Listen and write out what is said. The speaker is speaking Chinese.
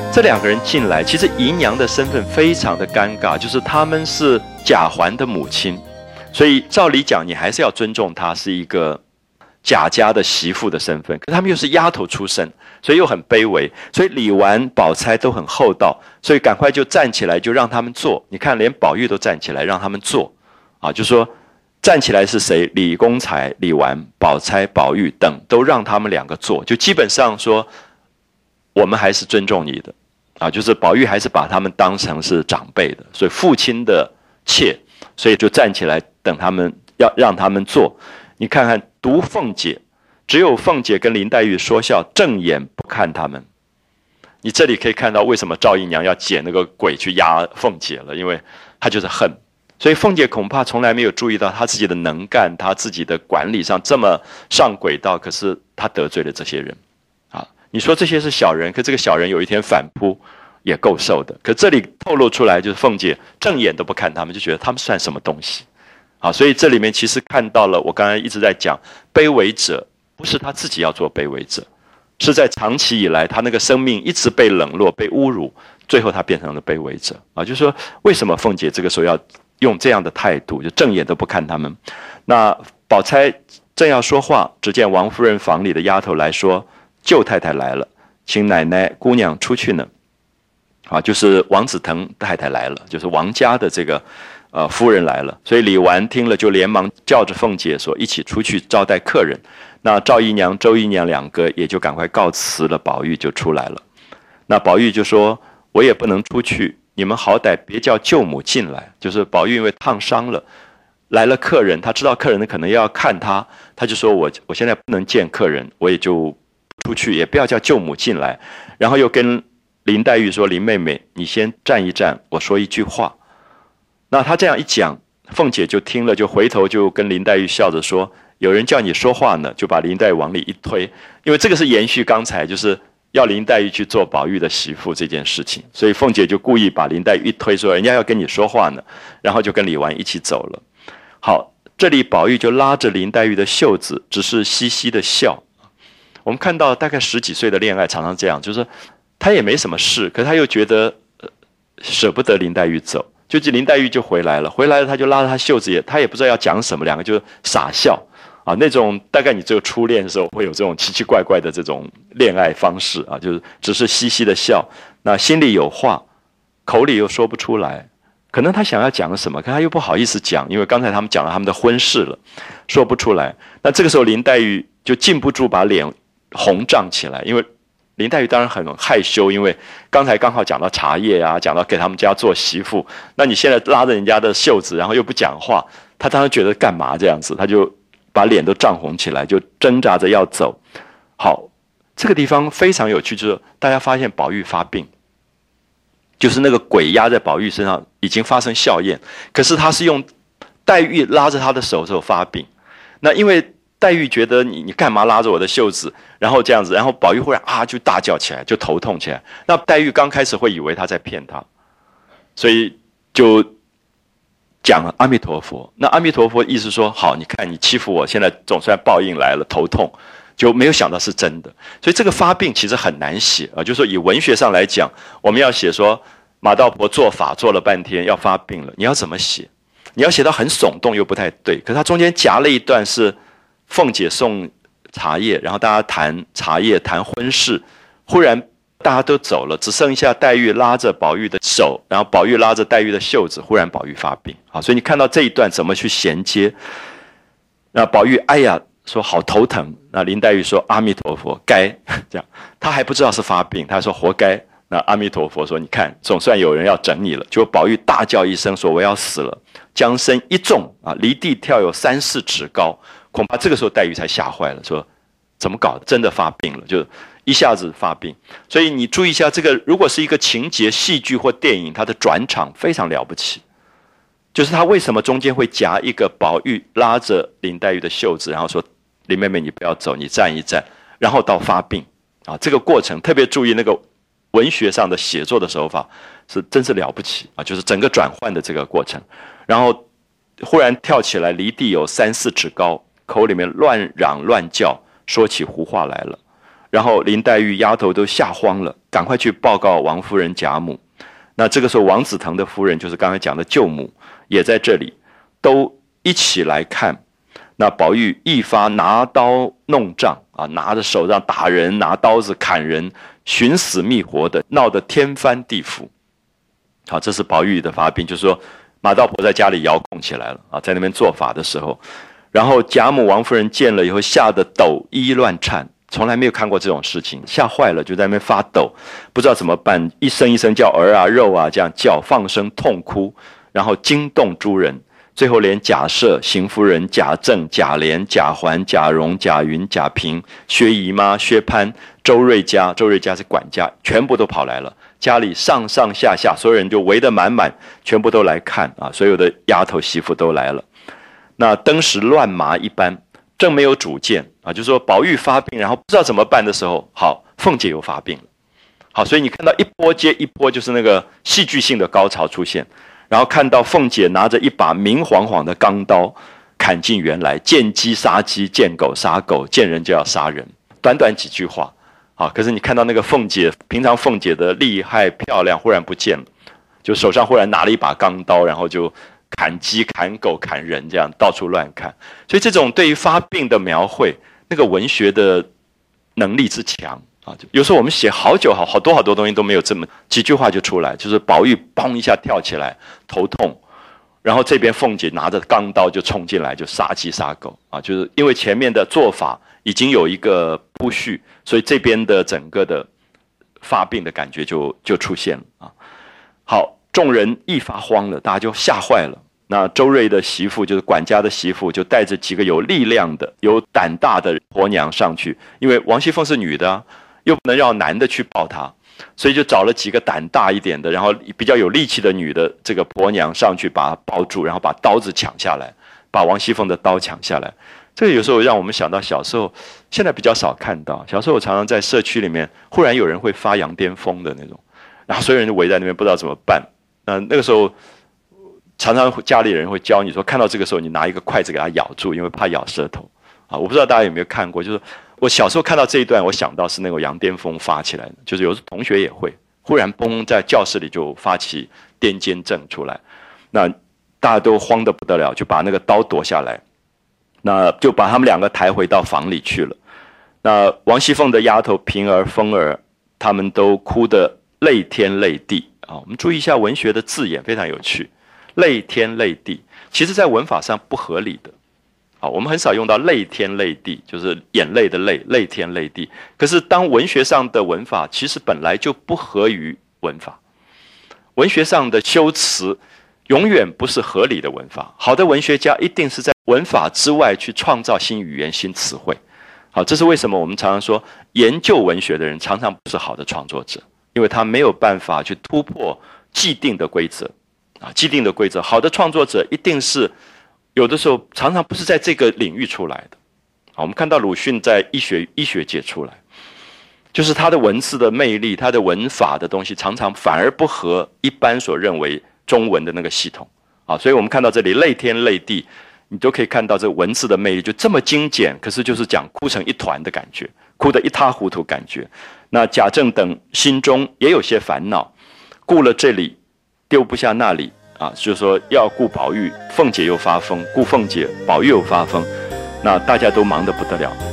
这两个人进来，其实姨娘的身份非常的尴尬，就是他们是贾环的母亲，所以照理讲你还是要尊重她是一个贾家的媳妇的身份，可是他们又是丫头出身，所以又很卑微，所以李纨、宝钗都很厚道，所以赶快就站起来就让他们坐。你看连宝玉都站起来让他们坐啊，就说站起来是谁？李公才、李纨、宝钗、宝玉等都让他们两个坐，就基本上说我们还是尊重你的啊，就是宝玉还是把他们当成是长辈的，所以父亲的妾，所以就站起来等他们，要让他们坐。你看看独凤姐，只有凤姐跟林黛玉说笑，正眼不看他们。你这里可以看到为什么赵姨娘要捡那个鬼去压凤姐了，因为她就是恨。所以凤姐恐怕从来没有注意到她自己的能干，她自己的管理上这么上轨道，可是她得罪了这些人啊！你说这些是小人，可这个小人有一天反扑也够受的。可这里透露出来就是凤姐正眼都不看他们，就觉得他们算什么东西啊！所以这里面其实看到了我刚才一直在讲，卑微者不是他自己要做卑微者，是在长期以来他那个生命一直被冷落、被侮辱，最后他变成了卑微者啊！就是说为什么凤姐这个时候要用这样的态度，就正眼都不看他们。那宝钗正要说话，只见王夫人房里的丫头来说：“舅太太来了，请奶奶姑娘出去呢。”啊，就是王子腾太太来了，就是王家的这个夫人来了。所以李纨听了就连忙叫着凤姐说：“一起出去招待客人。”那赵姨娘、周姨娘两个也就赶快告辞了，宝玉就出来了。那宝玉就说：“我也不能出去。你们好歹别叫舅母进来。”就是宝玉因为烫伤了，来了客人，他知道客人可能要看他，他就说我现在不能见客人，我也就出去，也不要叫舅母进来。然后又跟林黛玉说：“林妹妹，你先站一站，我说一句话。”那他这样一讲，凤姐就听了，就回头就跟林黛玉笑着说：“有人叫你说话呢。”就把林黛玉往里一推，因为这个是延续刚才就是要林黛玉去做宝玉的媳妇这件事情，所以凤姐就故意把林黛玉一推，说人家要跟你说话呢，然后就跟李纨一起走了。好，这里宝玉就拉着林黛玉的袖子，只是嘻嘻的笑。我们看到大概10几岁的恋爱常常这样，就是他也没什么事，可是他又觉得舍不得林黛玉走，就林黛玉就回来了，他就拉着她袖子，他也不知道要讲什么，两个就傻笑啊，那种大概你只有初恋的时候会有这种奇奇怪怪的这种恋爱方式啊，就是只是嘻嘻的笑，那心里有话，口里又说不出来，可能他想要讲什么，可他又不好意思讲，因为刚才他们讲了他们的婚事了，说不出来。那这个时候林黛玉就禁不住把脸红胀起来，因为林黛玉当然很害羞，因为刚才刚好讲到茶叶啊，讲到给他们家做媳妇，那你现在拉着人家的袖子，然后又不讲话，她当然觉得干嘛这样子，她就把脸都涨红起来，就挣扎着要走。好，这个地方非常有趣，就是大家发现宝玉发病，就是那个鬼压在宝玉身上已经发生效验，可是他是用黛玉拉着他的手之后发病。那因为黛玉觉得你干嘛拉着我的袖子，然后这样子，然后宝玉忽然就大叫起来，就头痛起来。那黛玉刚开始会以为他在骗他，所以就讲阿弥陀佛。那阿弥陀佛意思说，好，你看你欺负我，现在总算报应来了，头痛，就没有想到是真的。所以这个发病其实很难写啊，就是说以文学上来讲，我们要写说马道婆做法做了半天要发病了，你要怎么写？你要写到很耸动又不太对，可是它中间夹了一段是凤姐送茶叶，然后大家谈茶叶谈婚事，忽然大家都走了，只剩下黛玉拉着宝玉的手，然后宝玉拉着黛玉的袖子，忽然宝玉发病。好，所以你看到这一段怎么去衔接？那宝玉哎呀说好头疼，那林黛玉说阿弥陀佛该，这样他还不知道是发病，他还说活该。那阿弥陀佛说你看总算有人要整你了，结果宝玉大叫一声说我要死了，将身一纵离地跳有3、4尺高。恐怕这个时候黛玉才吓坏了，说怎么搞的，真的发病了，就一下子发病。所以你注意一下，这个如果是一个情节戏剧或电影，它的转场非常了不起，就是他为什么中间会夹一个宝玉拉着林黛玉的袖子，然后说林妹妹你不要走，你站一站，然后到发病这个过程特别注意那个文学上的写作的手法是真是了不起就是整个转换的这个过程，然后忽然跳起来离地有3、4尺高，口里面乱嚷乱叫，说起胡话来了。 然后林黛玉丫头都吓慌了，赶快去报告王夫人贾母。那这个时候王子腾的夫人，就是刚才讲的舅母，也在这里，都一起来看。那宝玉一发拿刀弄杖啊，拿着手上打人，拿刀子砍人，寻死觅活的，闹得天翻地覆。好，这是宝玉的发病，就是说马道婆在家里遥控起来了啊，在那边做法的时候，然后贾母、王夫人见了以后，吓得抖衣乱颤，从来没有看过这种事情，吓坏了，就在那边发抖，不知道怎么办，一声一声叫儿啊、肉啊这样叫，放声痛哭，然后惊动诸人，最后连贾赦、邢夫人、贾政、贾琏、贾环、贾蓉、贾云、贾平、薛姨妈、薛蟠、周瑞家是管家，全部都跑来了。家里上上下下所有人就围得满满，全部都来看啊！所有的丫头媳妇都来了。那当时乱麻一般，正没有主见啊，就是说宝玉发病，然后不知道怎么办的时候，好，凤姐又发病了。好，所以你看到一波接一波，就是那个戏剧性的高潮出现。然后看到凤姐拿着一把明晃晃的钢刀，砍进园来，见鸡杀鸡，见狗杀狗，见人就要杀人。短短几句话。啊！可是你看到那个凤姐，平常凤姐的厉害漂亮忽然不见了，就手上忽然拿了一把钢刀，然后就砍鸡、砍狗、砍人，这样到处乱砍。所以这种对于发病的描绘，那个文学的能力之强啊！有时候我们写好久好多东西都没有这么几句话就出来，就是宝玉砰一下跳起来，头痛，然后这边凤姐拿着钢刀就冲进来，就杀鸡杀狗啊！就是因为前面的做法已经有一个铺叙，所以这边的整个的发病的感觉就出现了啊。好，众人一发慌了，大家就吓坏了。那周瑞的媳妇，就是管家的媳妇，就带着几个有力量的、有胆大的婆娘上去，因为王熙凤是女的啊，又不能让男的去抱她，所以就找了几个胆大一点的，然后比较有力气的女的这个婆娘上去把她抱住，然后把刀子抢下来，把王熙凤的刀抢下来。这个有时候让我们想到小时候，现在比较少看到。小时候我常常在社区里面，忽然有人会发羊癫疯的那种，然后所有人就围在那边，不知道怎么办。那个时候，常常家里人会教你说，看到这个时候，你拿一个筷子给它咬住，因为怕咬舌头。啊，我不知道大家有没有看过，就是我小时候看到这一段，我想到是那个羊癫疯发起来的，就是有时候同学也会忽然嘣在教室里就发起癫痫症出来，那大家都慌得不得了，就把那个刀夺下来。那就把他们两个抬回到房里去了。那王熙凤的丫头平儿、凤儿，他们都哭得泪天泪地啊！我们注意一下文学的字眼，非常有趣。泪天泪地，其实在文法上不合理的。啊，我们很少用到泪天泪地，就是眼泪的泪，泪天泪地。可是当文学上的文法，其实本来就不合于文法。文学上的修辞永远不是合理的文法。好的文学家一定是在文法之外去创造新语言、新词汇。好，这是为什么我们常常说，研究文学的人常常不是好的创作者，因为他没有办法去突破既定的规则。啊，既定的规则，好的创作者一定是有的时候常常不是在这个领域出来的。好，我们看到鲁迅在医学界出来，就是他的文字的魅力，他的文法的东西常常反而不合一般所认为中文的那个系统。啊，所以我们看到这里泪天泪地，你都可以看到这文字的魅力，就这么精简，可是就是讲哭成一团的感觉，哭得一塌糊涂感觉。那贾政等心中也有些烦恼，顾了这里丢不下那里啊，就是说要顾宝玉，凤姐又发疯，顾凤姐，宝玉又发疯，那大家都忙得不得了。